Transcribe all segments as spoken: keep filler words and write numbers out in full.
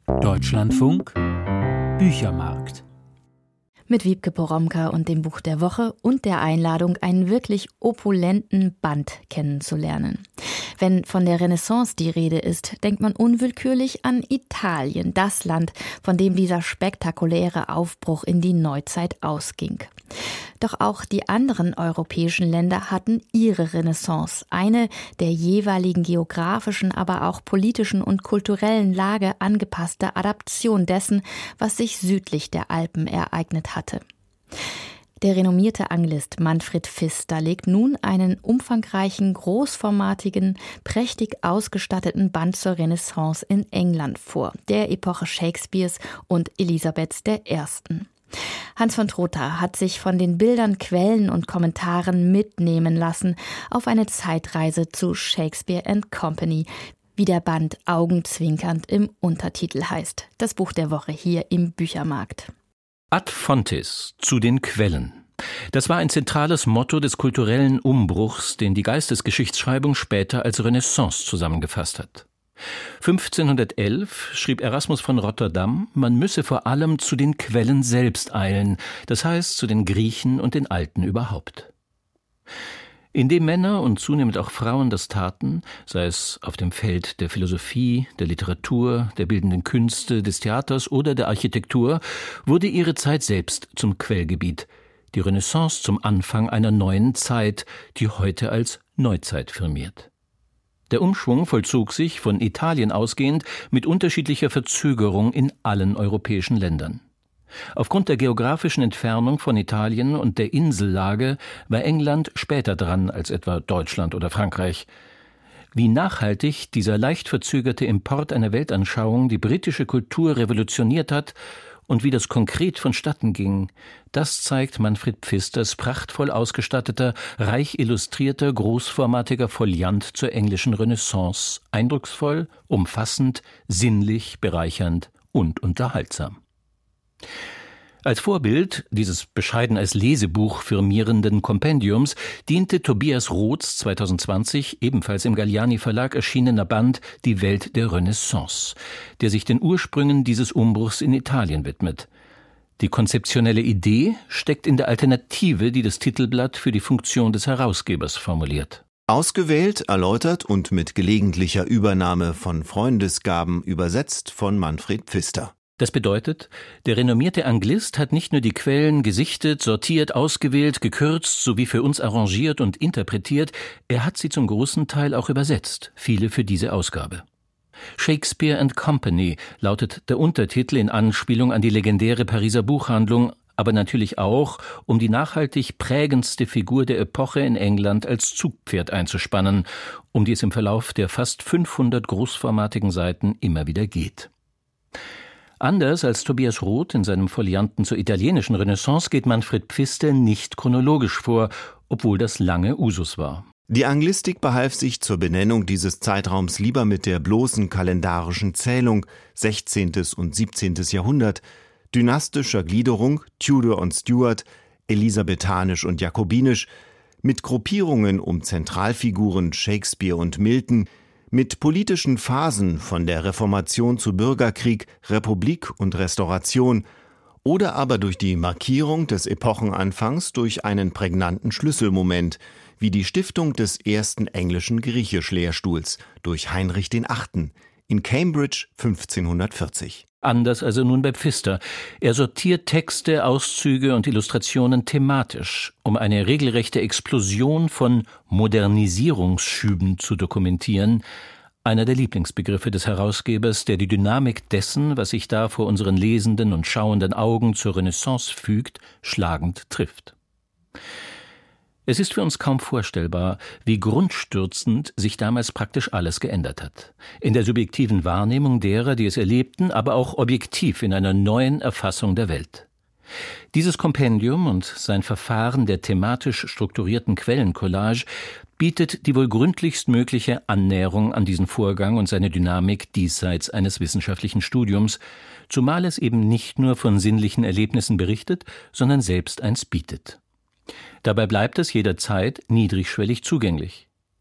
Deutschlandfunk Büchermarkt. Mit Wiebke Poromka und dem Buch der Woche und der Einladung, einen wirklich opulenten Band kennenzulernen. Wenn von der Renaissance die Rede ist, denkt man unwillkürlich an Italien, das Land, von dem dieser spektakuläre Aufbruch in die Neuzeit ausging. Doch auch die anderen europäischen Länder hatten ihre Renaissance, eine der jeweiligen geografischen, aber auch politischen und kulturellen Lage angepasste Adaption dessen, was sich südlich der Alpen ereignet hatte. Der renommierte Anglist Manfred Pfister legt nun einen umfangreichen, großformatigen, prächtig ausgestatteten Band zur Renaissance in England vor, der Epoche Shakespeares und Elisabeths der Ersten. Hans von Trotha hat sich von den Bildern, Quellen und Kommentaren mitnehmen lassen auf eine Zeitreise zu Shakespeare and Company, wie der Band augenzwinkernd im Untertitel heißt. Das Buch der Woche hier im Büchermarkt. Ad fontes, zu den Quellen. Das war ein zentrales Motto des kulturellen Umbruchs, den die Geistesgeschichtsschreibung später als Renaissance zusammengefasst hat. fünfzehnhundertelf schrieb Erasmus von Rotterdam, man müsse vor allem zu den Quellen selbst eilen, das heißt zu den Griechen und den Alten überhaupt. Indem Männer und zunehmend auch Frauen das taten, sei es auf dem Feld der Philosophie, der Literatur, der bildenden Künste, des Theaters oder der Architektur, wurde ihre Zeit selbst zum Quellgebiet, die Renaissance zum Anfang einer neuen Zeit, die heute als Neuzeit firmiert. Der Umschwung vollzog sich, von Italien ausgehend, mit unterschiedlicher Verzögerung in allen europäischen Ländern. Aufgrund der geografischen Entfernung von Italien und der Insellage war England später dran als etwa Deutschland oder Frankreich. Wie nachhaltig dieser leicht verzögerte Import einer Weltanschauung die britische Kultur revolutioniert hat und wie das konkret vonstatten ging, das zeigt Manfred Pfisters prachtvoll ausgestatteter, reich illustrierter, großformatiger Foliant zur englischen Renaissance, eindrucksvoll, umfassend, sinnlich, bereichernd und unterhaltsam. Als Vorbild dieses bescheiden als Lesebuch firmierenden Kompendiums diente Tobias Roths zweitausendzwanzig ebenfalls im Galliani Verlag erschienener Band Die Welt der Renaissance, der sich den Ursprüngen dieses Umbruchs in Italien widmet. Die konzeptionelle Idee steckt in der Alternative, die das Titelblatt für die Funktion des Herausgebers formuliert. Ausgewählt, erläutert und mit gelegentlicher Übernahme von Freundesgaben übersetzt von Manfred Pfister. Das bedeutet, der renommierte Anglist hat nicht nur die Quellen gesichtet, sortiert, ausgewählt, gekürzt sowie für uns arrangiert und interpretiert, er hat sie zum großen Teil auch übersetzt, viele für diese Ausgabe. Shakespeare and Company lautet der Untertitel in Anspielung an die legendäre Pariser Buchhandlung, aber natürlich auch, um die nachhaltig prägendste Figur der Epoche in England als Zugpferd einzuspannen, um die es im Verlauf der fast fünfhundert großformatigen Seiten immer wieder geht. Anders als Tobias Roth in seinem Folianten zur italienischen Renaissance geht Manfred Pfister nicht chronologisch vor, obwohl das lange Usus war. Die Anglistik behalf sich zur Benennung dieses Zeitraums lieber mit der bloßen kalendarischen Zählung sechzehntes und siebzehntes Jahrhundert, dynastischer Gliederung Tudor und Stuart, elisabethanisch und jakobinisch, mit Gruppierungen um Zentralfiguren Shakespeare und Milton, mit politischen Phasen von der Reformation zu Bürgerkrieg, Republik und Restauration oder aber durch die Markierung des Epochenanfangs durch einen prägnanten Schlüsselmoment, wie die Stiftung des ersten englischen Griechisch-Lehrstuhls durch Heinrich der Achte in Cambridge fünfzehnhundertvierzig. Anders also nun bei Pfister. Er sortiert Texte, Auszüge und Illustrationen thematisch, um eine regelrechte Explosion von Modernisierungsschüben zu dokumentieren, einer der Lieblingsbegriffe des Herausgebers, der die Dynamik dessen, was sich da vor unseren lesenden und schauenden Augen zur Renaissance fügt, schlagend trifft. Es ist für uns kaum vorstellbar, wie grundstürzend sich damals praktisch alles geändert hat. In der subjektiven Wahrnehmung derer, die es erlebten, aber auch objektiv in einer neuen Erfassung der Welt. Dieses Kompendium und sein Verfahren der thematisch strukturierten Quellencollage bietet die wohl gründlichst mögliche Annäherung an diesen Vorgang und seine Dynamik diesseits eines wissenschaftlichen Studiums, zumal es eben nicht nur von sinnlichen Erlebnissen berichtet, sondern selbst eins bietet. Dabei bleibt es jederzeit niedrigschwellig zugänglich.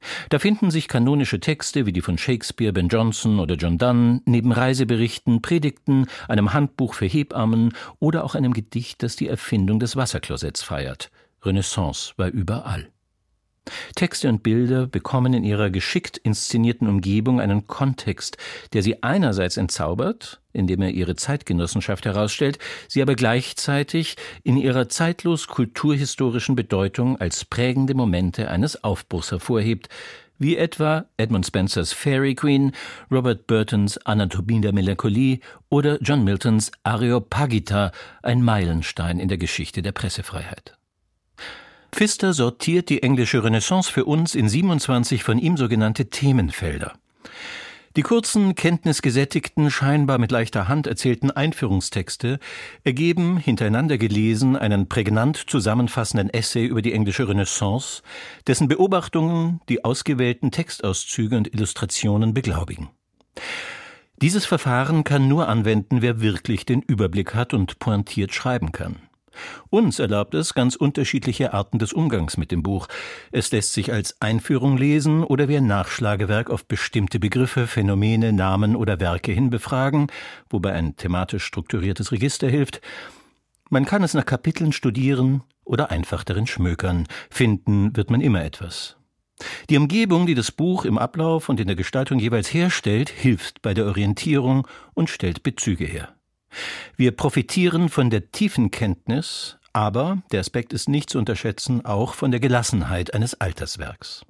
Da finden sich kanonische Texte wie die von Shakespeare, Ben Jonson oder John Donne, neben Reiseberichten, Predigten, einem Handbuch für Hebammen oder auch einem Gedicht, das die Erfindung des Wasserklosetts feiert. Renaissance war überall. Texte und Bilder bekommen in ihrer geschickt inszenierten Umgebung einen Kontext, der sie einerseits entzaubert, indem er ihre Zeitgenossenschaft herausstellt, sie aber gleichzeitig in ihrer zeitlos kulturhistorischen Bedeutung als prägende Momente eines Aufbruchs hervorhebt, wie etwa Edmund Spencers Fairy Queen, Robert Burtons Anatomie der Melancholie oder John Miltons Areopagita, ein Meilenstein in der Geschichte der Pressefreiheit. Pfister sortiert die englische Renaissance für uns in siebenundzwanzig von ihm sogenannte Themenfelder. Die kurzen, kenntnisgesättigten, scheinbar mit leichter Hand erzählten Einführungstexte ergeben, hintereinander gelesen, einen prägnant zusammenfassenden Essay über die englische Renaissance, dessen Beobachtungen die ausgewählten Textauszüge und Illustrationen beglaubigen. Dieses Verfahren kann nur anwenden, wer wirklich den Überblick hat und pointiert schreiben kann. Uns erlaubt es ganz unterschiedliche Arten des Umgangs mit dem Buch. Es lässt sich als Einführung lesen oder wie ein Nachschlagewerk auf bestimmte Begriffe, Phänomene, Namen oder Werke hin befragen, wobei ein thematisch strukturiertes Register hilft. Man kann es nach Kapiteln studieren oder einfach darin schmökern. Finden wird man immer etwas. Die Umgebung, die das Buch im Ablauf und in der Gestaltung jeweils herstellt, hilft bei der Orientierung und stellt Bezüge her. Wir profitieren von der tiefen Kenntnis, aber, der Aspekt ist nicht zu unterschätzen, auch von der Gelassenheit eines Alterswerks.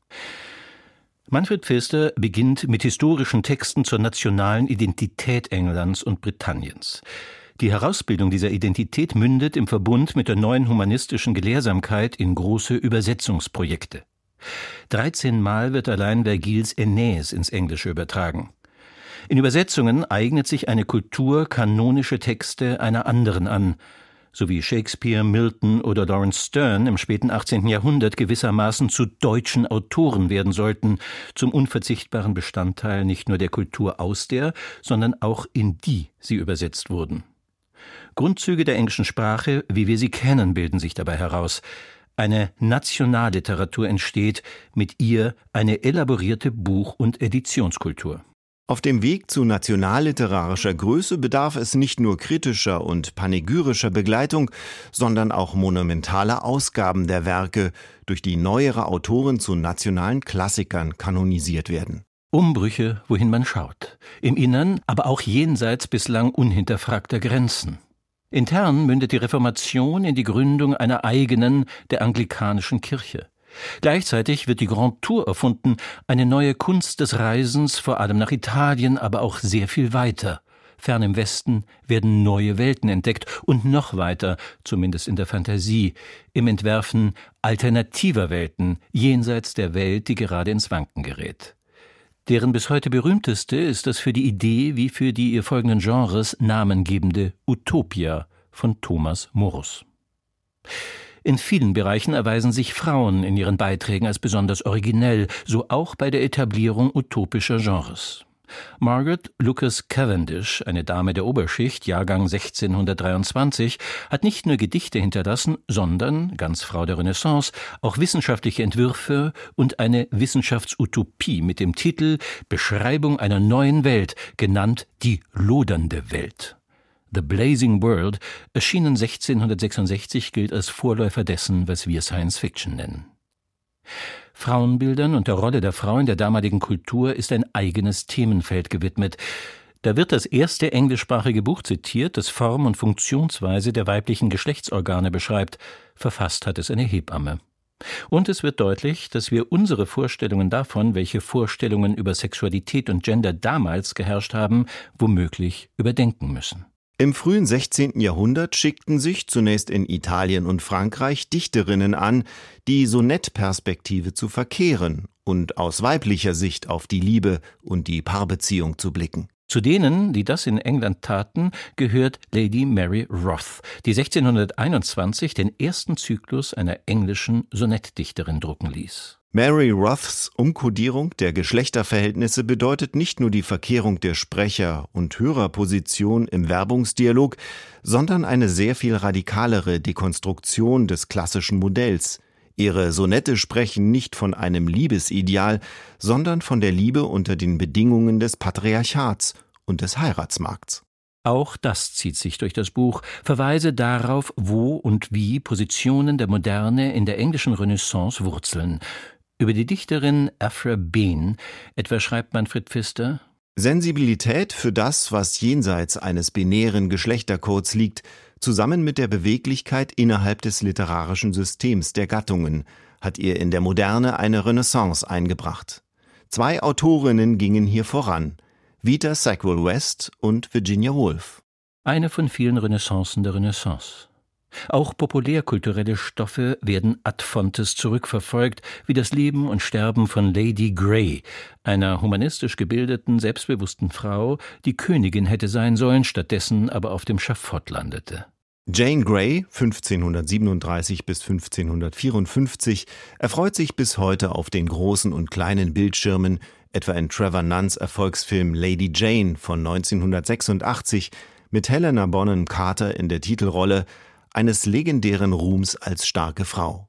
Manfred Pfister beginnt mit historischen Texten zur nationalen Identität Englands und Britanniens. Die Herausbildung dieser Identität mündet im Verbund mit der neuen humanistischen Gelehrsamkeit in große Übersetzungsprojekte. Dreizehnmal wird allein Vergils Aeneis ins Englische übertragen. In Übersetzungen eignet sich eine Kultur kanonische Texte einer anderen an, so wie Shakespeare, Milton oder Lawrence Sterne im späten achtzehnten Jahrhundert gewissermaßen zu deutschen Autoren werden sollten, zum unverzichtbaren Bestandteil nicht nur der Kultur aus der, sondern auch in die sie übersetzt wurden. Grundzüge der englischen Sprache, wie wir sie kennen, bilden sich dabei heraus. Eine Nationalliteratur entsteht, mit ihr eine elaborierte Buch- und Editionskultur. Auf dem Weg zu nationalliterarischer Größe bedarf es nicht nur kritischer und panegyrischer Begleitung, sondern auch monumentaler Ausgaben der Werke, durch die neuere Autoren zu nationalen Klassikern kanonisiert werden. Umbrüche, wohin man schaut. Im Innern, aber auch jenseits bislang unhinterfragter Grenzen. Intern mündet die Reformation in die Gründung einer eigenen, der anglikanischen Kirche. Gleichzeitig wird die Grand Tour erfunden, eine neue Kunst des Reisens, vor allem nach Italien, aber auch sehr viel weiter. Fern im Westen werden neue Welten entdeckt und noch weiter, zumindest in der Fantasie, im Entwerfen alternativer Welten, jenseits der Welt, die gerade ins Wanken gerät. Deren bis heute berühmteste ist das für die Idee wie für die ihr folgenden Genres namengebende Utopia von Thomas Morus. In vielen Bereichen erweisen sich Frauen in ihren Beiträgen als besonders originell, so auch bei der Etablierung utopischer Genres. Margaret Lucas Cavendish, eine Dame der Oberschicht, Jahrgang sechzehnhundertdreiundzwanzig, hat nicht nur Gedichte hinterlassen, sondern, ganz Frau der Renaissance, auch wissenschaftliche Entwürfe und eine Wissenschaftsutopie mit dem Titel »Beschreibung einer neuen Welt«, genannt »Die lodernde Welt«. The Blazing World, erschienen sechzehnhundertsechsundsechzig, gilt als Vorläufer dessen, was wir Science Fiction nennen. Frauenbildern und der Rolle der Frau in der damaligen Kultur ist ein eigenes Themenfeld gewidmet. Da wird das erste englischsprachige Buch zitiert, das Form und Funktionsweise der weiblichen Geschlechtsorgane beschreibt. Verfasst hat es eine Hebamme. Und es wird deutlich, dass wir unsere Vorstellungen davon, welche Vorstellungen über Sexualität und Gender damals geherrscht haben, womöglich überdenken müssen. Im frühen sechzehnten Jahrhundert schickten sich zunächst in Italien und Frankreich Dichterinnen an, die Sonettperspektive zu verkehren und aus weiblicher Sicht auf die Liebe und die Paarbeziehung zu blicken. Zu denen, die das in England taten, gehört Lady Mary Roth, die sechzehnhunderteinundzwanzig den ersten Zyklus einer englischen Sonettdichterin drucken ließ. Mary Roths Umkodierung der Geschlechterverhältnisse bedeutet nicht nur die Verkehrung der Sprecher- und Hörerposition im Werbungsdialog, sondern eine sehr viel radikalere Dekonstruktion des klassischen Modells, Ihre Sonette sprechen nicht von einem Liebesideal, sondern von der Liebe unter den Bedingungen des Patriarchats und des Heiratsmarkts. Auch das zieht sich durch das Buch, Verweise darauf, wo und wie Positionen der Moderne in der englischen Renaissance wurzeln. Über die Dichterin Aphra Behn etwa schreibt Manfred Pfister: Sensibilität für das, was jenseits eines binären Geschlechtercodes liegt, zusammen mit der Beweglichkeit innerhalb des literarischen Systems der Gattungen, hat ihr in der Moderne eine Renaissance eingebracht. Zwei Autorinnen gingen hier voran: Vita Sackville-West und Virginia Woolf. Eine von vielen Renaissancen der Renaissance. Auch populärkulturelle Stoffe werden ad fontes zurückverfolgt, wie das Leben und Sterben von Lady Grey, einer humanistisch gebildeten, selbstbewussten Frau, die Königin hätte sein sollen, stattdessen aber auf dem Schafott landete. Jane Grey, fünfzehnhundertsiebenunddreißig bis fünfzehnhundertvierundfünfzig, erfreut sich bis heute auf den großen und kleinen Bildschirmen, etwa in Trevor Nunns Erfolgsfilm Lady Jane von neunzehnhundertsechsundachtzig mit Helena Bonham Carter in der Titelrolle, eines legendären Ruhms als starke Frau.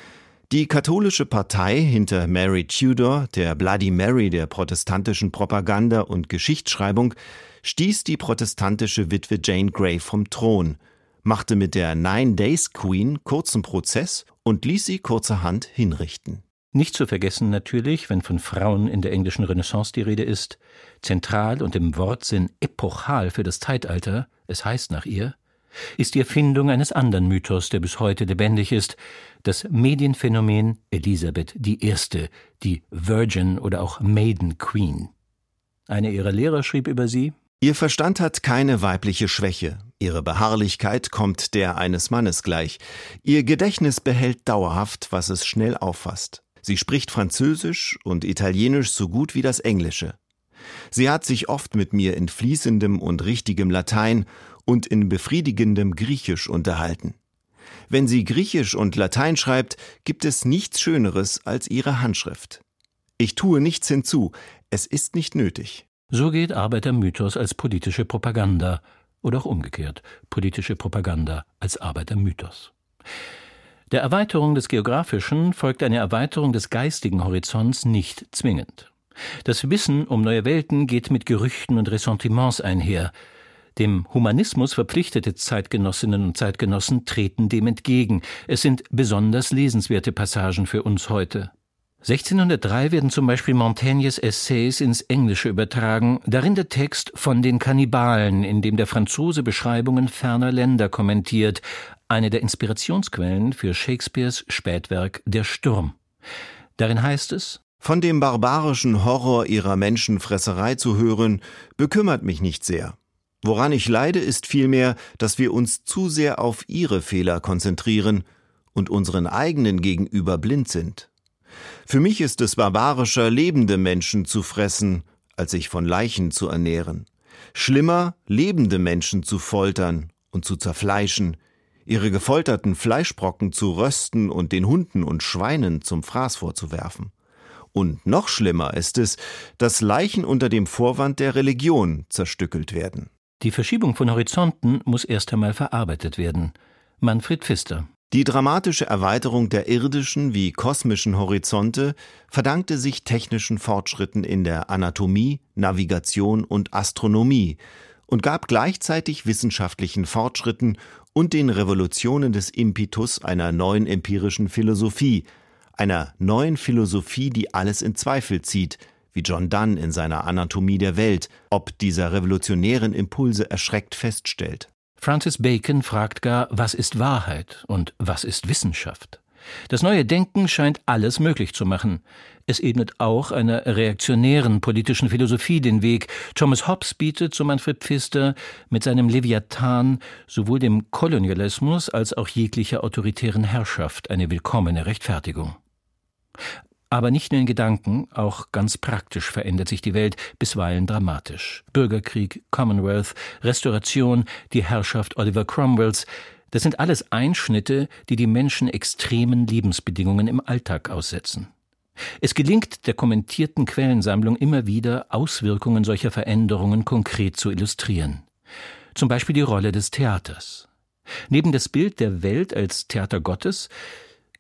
Die katholische Partei hinter Mary Tudor, der Bloody Mary der protestantischen Propaganda und Geschichtsschreibung, stieß die protestantische Witwe Jane Grey vom Thron, machte mit der Nine Days Queen kurzen Prozess und ließ sie kurzerhand hinrichten. Nicht zu vergessen natürlich, wenn von Frauen in der englischen Renaissance die Rede ist, zentral und im Wortsinn epochal für das Zeitalter, es heißt nach ihr, ist die Erfindung eines anderen Mythos, der bis heute lebendig ist, das Medienphänomen Elisabeth die Erste, die Virgin oder auch Maiden Queen. Einer ihrer Lehrer schrieb über sie: Ihr Verstand hat keine weibliche Schwäche, ihre Beharrlichkeit kommt der eines Mannes gleich, ihr Gedächtnis behält dauerhaft, was es schnell auffasst. Sie spricht Französisch und Italienisch so gut wie das Englische. Sie hat sich oft mit mir in fließendem und richtigem Latein und in befriedigendem Griechisch unterhalten. Wenn sie Griechisch und Latein schreibt, gibt es nichts Schöneres als ihre Handschrift. Ich tue nichts hinzu, es ist nicht nötig. So geht Arbeitermythos als politische Propaganda oder auch umgekehrt, politische Propaganda als Arbeitermythos. Der Erweiterung des Geografischen folgt eine Erweiterung des geistigen Horizonts nicht zwingend. Das Wissen um neue Welten geht mit Gerüchten und Ressentiments einher. Dem Humanismus verpflichtete Zeitgenossinnen und Zeitgenossen treten dem entgegen. Es sind besonders lesenswerte Passagen für uns heute. sechzehnhundertdrei werden zum Beispiel Montaignes Essays ins Englische übertragen, darin der Text von den Kannibalen, in dem der Franzose Beschreibungen ferner Länder kommentiert, eine der Inspirationsquellen für Shakespeares Spätwerk Der Sturm. Darin heißt es: Von dem barbarischen Horror ihrer Menschenfresserei zu hören, bekümmert mich nicht sehr. Woran ich leide, ist vielmehr, dass wir uns zu sehr auf ihre Fehler konzentrieren und unseren eigenen gegenüber blind sind. Für mich ist es barbarischer, lebende Menschen zu fressen, als sich von Leichen zu ernähren. Schlimmer, lebende Menschen zu foltern und zu zerfleischen, ihre gefolterten Fleischbrocken zu rösten und den Hunden und Schweinen zum Fraß vorzuwerfen. Und noch schlimmer ist es, dass Leichen unter dem Vorwand der Religion zerstückelt werden. Die Verschiebung von Horizonten muss erst einmal verarbeitet werden. Manfred Pfister. Die dramatische Erweiterung der irdischen wie kosmischen Horizonte verdankte sich technischen Fortschritten in der Anatomie, Navigation und Astronomie und gab gleichzeitig wissenschaftlichen Fortschritten und den Revolutionen des Impetus einer neuen empirischen Philosophie, einer neuen Philosophie, die alles in Zweifel zieht, wie John Donne in seiner Anatomie der Welt, ob dieser revolutionären Impulse erschreckt feststellt. Francis Bacon fragt gar, was ist Wahrheit und was ist Wissenschaft? Das neue Denken scheint alles möglich zu machen. Es ebnet auch einer reaktionären politischen Philosophie den Weg. Thomas Hobbes bietet, so Manfred Pfister, mit seinem Leviathan sowohl dem Kolonialismus als auch jeglicher autoritären Herrschaft eine willkommene Rechtfertigung. Aber nicht nur in Gedanken, auch ganz praktisch verändert sich die Welt, bisweilen dramatisch. Bürgerkrieg, Commonwealth, Restauration, die Herrschaft Oliver Cromwells, das sind alles Einschnitte, die die Menschen extremen Lebensbedingungen im Alltag aussetzen. Es gelingt der kommentierten Quellensammlung immer wieder, Auswirkungen solcher Veränderungen konkret zu illustrieren. Zum Beispiel die Rolle des Theaters. Neben das Bild der Welt als Theater Gottes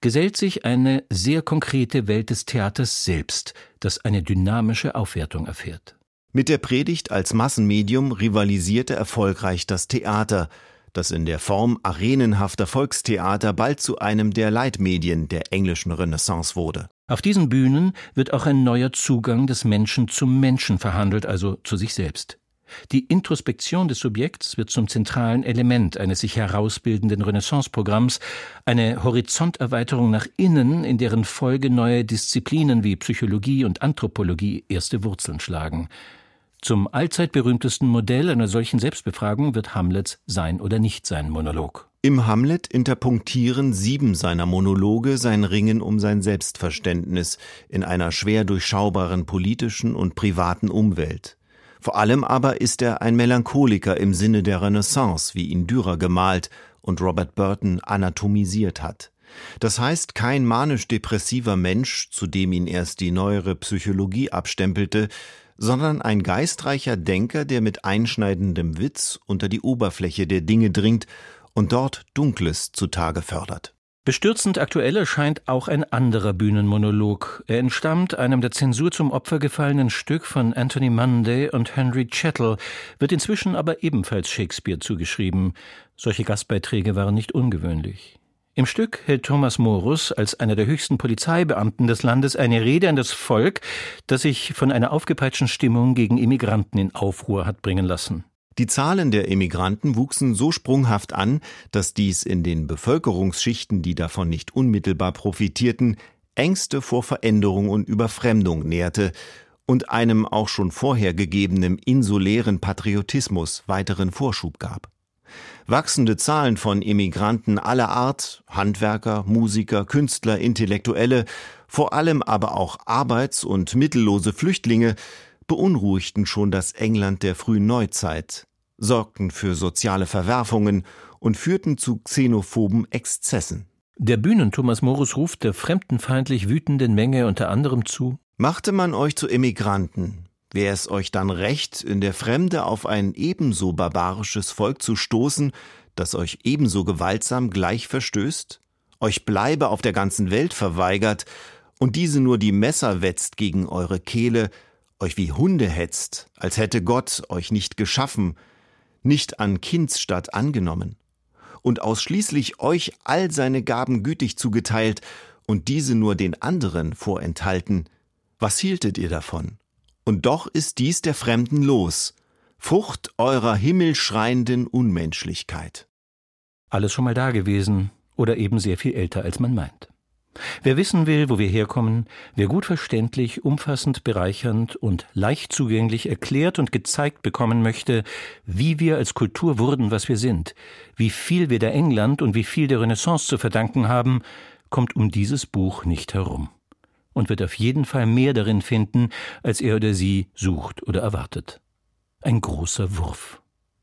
gesellt sich eine sehr konkrete Welt des Theaters selbst, das eine dynamische Aufwertung erfährt. Mit der Predigt als Massenmedium rivalisierte erfolgreich das Theater, das in der Form arenenhafter Volkstheater bald zu einem der Leitmedien der englischen Renaissance wurde. Auf diesen Bühnen wird auch ein neuer Zugang des Menschen zum Menschen verhandelt, also zu sich selbst. Die Introspektion des Subjekts wird zum zentralen Element eines sich herausbildenden Renaissance-Programms, eine Horizonterweiterung nach innen, in deren Folge neue Disziplinen wie Psychologie und Anthropologie erste Wurzeln schlagen. Zum allzeit berühmtesten Modell einer solchen Selbstbefragung wird Hamlets Sein- oder Nicht-Sein-Monolog. Im Hamlet interpunktieren sieben seiner Monologe sein Ringen um sein Selbstverständnis in einer schwer durchschaubaren politischen und privaten Umwelt. Vor allem aber ist er ein Melancholiker im Sinne der Renaissance, wie ihn Dürer gemalt und Robert Burton anatomisiert hat. Das heißt, kein manisch-depressiver Mensch, zu dem ihn erst die neuere Psychologie abstempelte, sondern ein geistreicher Denker, der mit einschneidendem Witz unter die Oberfläche der Dinge dringt und dort Dunkles zutage fördert. Bestürzend aktuell erscheint auch ein anderer Bühnenmonolog. Er entstammt einem der Zensur zum Opfer gefallenen Stück von Anthony Munday und Henry Chattel, wird inzwischen aber ebenfalls Shakespeare zugeschrieben. Solche Gastbeiträge waren nicht ungewöhnlich. Im Stück hält Thomas Morus als einer der höchsten Polizeibeamten des Landes eine Rede an das Volk, das sich von einer aufgepeitschten Stimmung gegen Immigranten in Aufruhr hat bringen lassen. Die Zahlen der Immigranten wuchsen so sprunghaft an, dass dies in den Bevölkerungsschichten, die davon nicht unmittelbar profitierten, Ängste vor Veränderung und Überfremdung nährte und einem auch schon vorher gegebenen insulären Patriotismus weiteren Vorschub gab. Wachsende Zahlen von Immigranten aller Art, Handwerker, Musiker, Künstler, Intellektuelle, vor allem aber auch arbeits- und mittellose Flüchtlinge, beunruhigten schon das England der frühen Neuzeit, sorgten für soziale Verwerfungen und führten zu xenophoben Exzessen. Der Bühnen-Thomas Morus ruft der fremdenfeindlich wütenden Menge unter anderem zu: Machte man euch zu Immigranten, wäre es euch dann recht, in der Fremde auf ein ebenso barbarisches Volk zu stoßen, das euch ebenso gewaltsam gleich verstößt, euch Bleibe auf der ganzen Welt verweigert und diese nur die Messer wetzt gegen eure Kehle, euch wie Hunde hetzt, als hätte Gott euch nicht geschaffen, nicht an Kindsstatt angenommen und ausschließlich euch all seine Gaben gütig zugeteilt und diese nur den anderen vorenthalten, was hieltet ihr davon? Und doch ist dies der Fremden Los, Frucht eurer himmelschreienden Unmenschlichkeit. Alles schon mal da gewesen oder eben sehr viel älter, als man meint. Wer wissen will, wo wir herkommen, wer gut verständlich, umfassend, bereichernd und leicht zugänglich erklärt und gezeigt bekommen möchte, wie wir als Kultur wurden, was wir sind, wie viel wir der England und wie viel der Renaissance zu verdanken haben, kommt um dieses Buch nicht herum und wird auf jeden Fall mehr darin finden, als er oder sie sucht oder erwartet. Ein großer Wurf.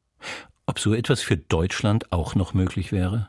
Ob so etwas für Deutschland auch noch möglich wäre?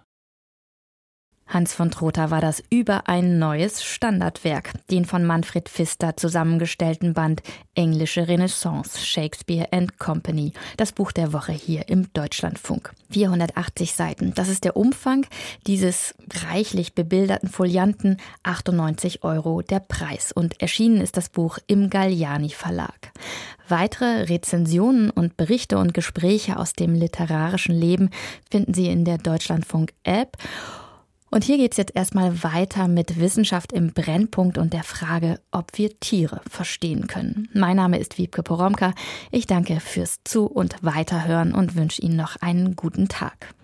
Hans von Trotha war das über ein neues Standardwerk, den von Manfred Pfister zusammengestellten Band Englische Renaissance, Shakespeare and Company, das Buch der Woche hier im Deutschlandfunk. vierhundertachtzig Seiten, das ist der Umfang dieses reichlich bebilderten Folianten, achtundneunzig Euro der Preis. Und erschienen ist das Buch im Galliani Verlag. Weitere Rezensionen und Berichte und Gespräche aus dem literarischen Leben finden Sie in der Deutschlandfunk-App. Und hier geht's jetzt erstmal weiter mit Wissenschaft im Brennpunkt und der Frage, ob wir Tiere verstehen können. Mein Name ist Wiebke Poromka. Ich danke fürs Zu- und Weiterhören und wünsche Ihnen noch einen guten Tag.